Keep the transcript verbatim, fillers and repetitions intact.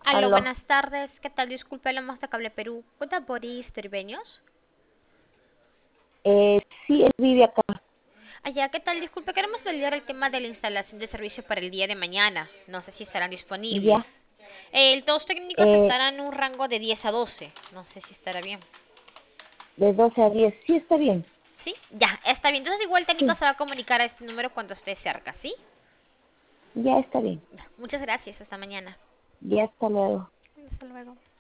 Aló, Aló. buenas tardes. ¿Qué tal? Disculpe, hablamos de Cable Perú. ¿Cuenta Boris Tribeños? Eh, sí, él vive acá. Allá, ¿qué tal? Disculpe, queremos validar el tema de la instalación de servicio para el día de mañana. No sé si estarán Ya. disponibles. Eh, los técnicos Eh, estarán en un rango de diez a doce. No sé si estará bien. de doce a diez. Sí, está bien. ¿Sí? Ya, está bien. Entonces igual el técnico Sí, se va a comunicar a este número cuando esté cerca, ¿sí? ya está bien. Ya, muchas gracias. Hasta mañana. Ya hasta luego. Hasta luego.